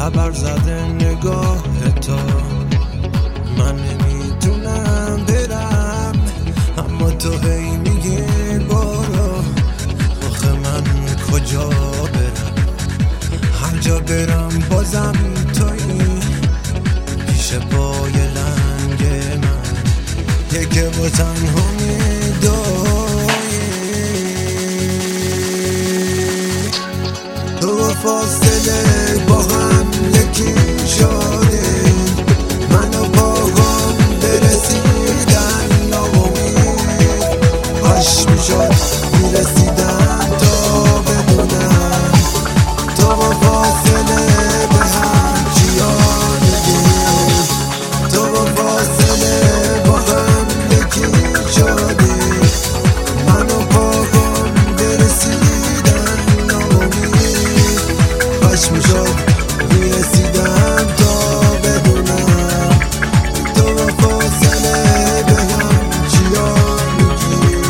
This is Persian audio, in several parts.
تبر زده نگاه تو. من نمیتونم برم اما تو هی میگی برو. آخه من کجا برم؟ هر جا برم بازم تویی پیش پای لنگ من، یکی با تنها میدویی. تو فاصله با هم یکی شدیم، من و پاهام برسیدن ناامید. کاش میشد میرسیدم تا بدونم تو با فاصله به هم چیا میگیم. تو با فاصله با هم یکی شدیم، من و پاهام برسیدن ناامید. کاش میشد میرسیدم تا بدونم تو با فاصله به هم چیا میگیم.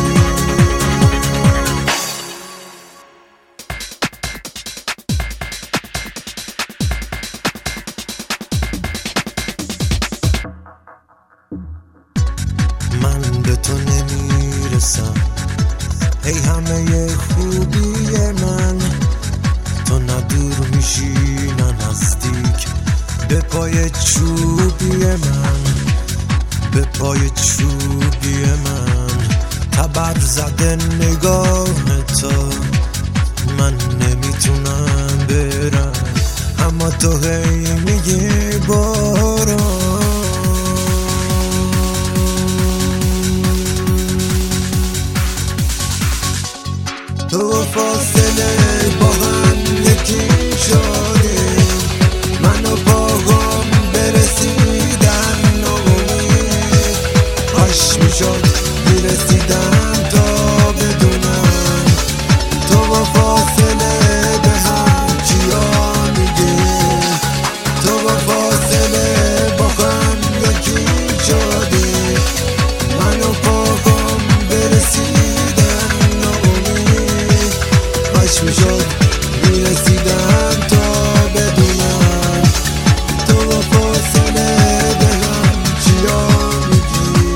من به تو نمیرسم ای همه خوبی من، تو نه دور میشی نه نزدیک به پای چوبی من، به پای چوبی من. تبر زده نگاه تو. من نمیتونم برم اما تو هی میگی برو. تو فاصله با هم یکی شدیم، من و پاهام برسیدن ناامید. کاش میشد میرسیدم تا بدونم تو با فاصله به هم چیا میگیم. تو با فاصله با هم یکی شدیم، من و پاهام برسیدن ناامید. کاش میشد میرسیدم تا بدونم تو با فاصله به هم چیا میگی.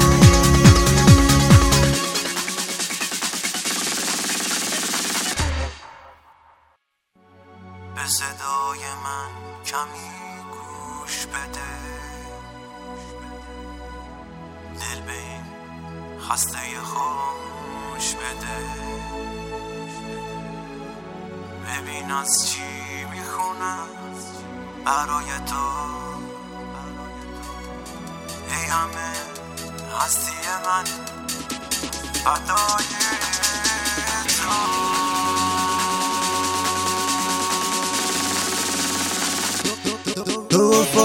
به صدای من کمی گوش بده، دل به این خسته خوش بده. ببین از چی میخونم برای تو، ای همه هستی من فدای تو. تو